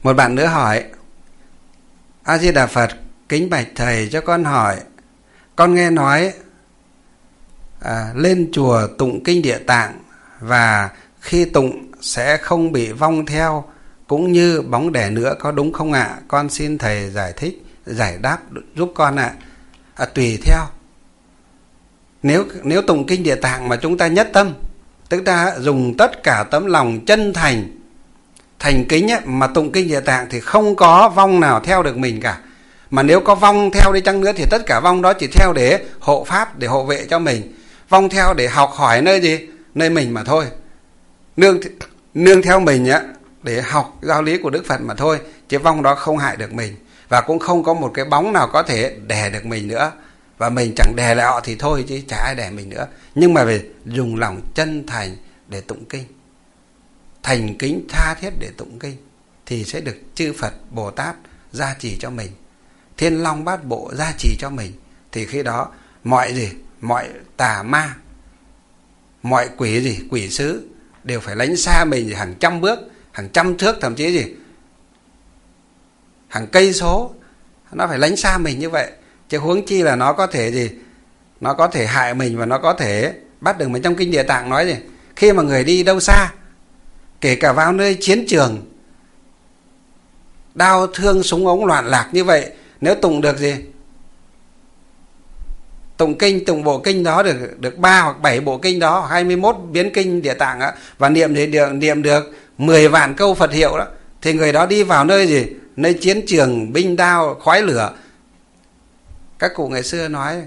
Một bạn nữa hỏi: A Di Đà Phật, kính bạch thầy cho con hỏi, con nghe nói lên chùa tụng kinh Địa Tạng và khi tụng sẽ không bị vong theo cũng như bóng đè nữa, có đúng không ạ? Con xin thầy giải thích, giải đáp giúp con ạ. Tùy theo. Nếu tụng kinh Địa Tạng mà chúng ta nhất tâm, tức ta dùng tất cả tấm lòng chân thành kính ấy, mà tụng kinh Địa Tạng thì không có vong nào theo được mình cả. Mà nếu có vong theo đi chăng nữa thì tất cả vong đó chỉ theo để hộ pháp, để hộ vệ cho mình. Vong theo để học hỏi nơi gì? Nơi mình mà thôi. Nương theo mình á, để học giáo lý của Đức Phật mà thôi. Chứ vong đó không hại được mình. Và cũng không có một cái bóng nào có thể đè được mình nữa. Và mình chẳng đè lại họ thì thôi, chứ chả ai đè mình nữa. Nhưng mà về dùng lòng chân thành để tụng kinh, thành kính tha thiết để tụng kinh, thì sẽ được chư Phật Bồ Tát gia trì cho mình, Thiên Long Bát Bộ gia trì cho mình. Thì khi đó mọi tà ma, mọi quỷ sứ đều phải lánh xa mình hàng trăm bước, hàng trăm thước, thậm chí hàng cây số, nó phải lánh xa mình như vậy. Chứ huống chi là nó có thể nó có thể hại mình và nó có thể bắt được mình. Trong kinh Địa Tạng nói khi mà người đi đâu xa, kể cả vào nơi chiến trường, đao thương súng ống loạn lạc như vậy, nếu tụng được tụng bộ kinh đó được 3 hoặc 7 bộ kinh đó, 21 biến kinh Địa Tạng á, và niệm được 10 vạn câu Phật hiệu đó, thì người đó đi vào nơi nơi chiến trường binh đao khói lửa. Các cụ ngày xưa nói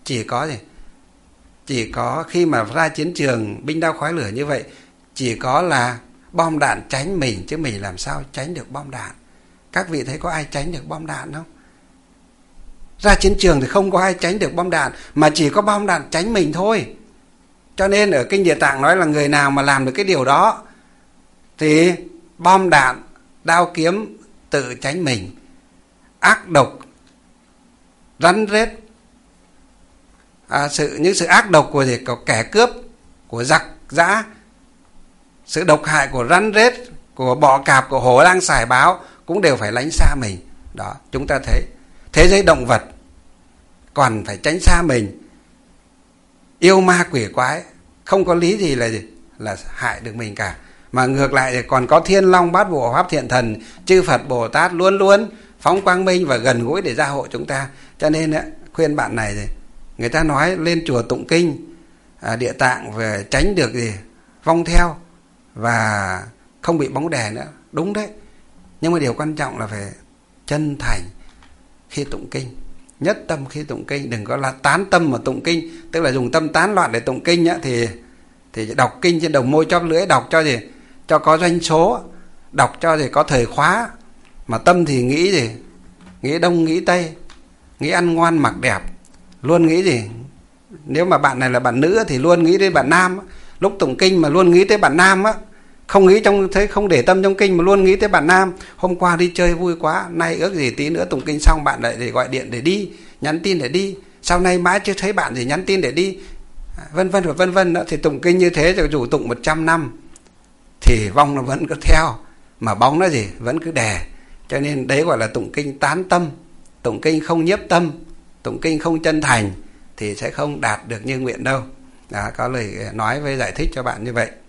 chỉ có khi mà ra chiến trường binh đao khói lửa như vậy, chỉ có là bom đạn tránh mình, chứ mình làm sao tránh được bom đạn. Các vị thấy có ai tránh được bom đạn không? Ra chiến trường thì không có ai tránh được bom đạn, mà chỉ có bom đạn tránh mình thôi. Cho nên ở kinh Địa Tạng nói là người nào mà làm được cái điều đó thì bom đạn, đao kiếm tự tránh mình. Ác độc, rắn rết, những sự ác độc của kẻ cướp, của giặc giã, sự độc hại của rắn rết, của bọ cạp, của hổ lang sải báo cũng đều phải lánh xa mình. Đó, chúng ta thấy thế giới động vật còn phải tránh xa mình. Yêu ma quỷ quái không có lý gì là hại được mình cả, mà ngược lại thì còn có Thiên Long Bát Bộ Pháp Thiện Thần, chư Phật Bồ Tát luôn luôn phóng quang minh và gần gũi để gia hộ chúng ta. Cho nên khuyên bạn này, người ta nói lên chùa tụng kinh Địa Tạng về tránh được vong theo và không bị bóng đè nữa, đúng đấy. Nhưng mà điều quan trọng là phải chân thành khi tụng kinh, nhất tâm khi tụng kinh, đừng có là tán tâm mà tụng kinh, tức là dùng tâm tán loạn để tụng kinh á, thì đọc kinh trên đầu môi chóp lưỡi, đọc cho có doanh số, đọc cho có thời khóa, mà tâm thì nghĩ nghĩ đông nghĩ tây, nghĩ ăn ngoan mặc đẹp, luôn nghĩ nếu mà bạn này là bạn nữ thì luôn nghĩ đến bạn nam, lúc tụng kinh mà luôn nghĩ tới bạn nam á, không để tâm trong kinh mà luôn nghĩ tới bạn nam. Hôm qua đi chơi vui quá, nay ước gì tí nữa tụng kinh xong bạn lại để gọi điện để đi, nhắn tin để đi, sau này mãi chưa thấy bạn nhắn tin để đi, vân vân đó. Thì tụng kinh như thế rồi dù tụng 100 năm thì vong nó vẫn cứ theo, mà bóng nó vẫn cứ đè. Cho nên đấy gọi là tụng kinh tán tâm, tụng kinh không nhiếp tâm, tụng kinh không chân thành thì sẽ không đạt được như nguyện đâu. Có lời nói với giải thích cho bạn như vậy.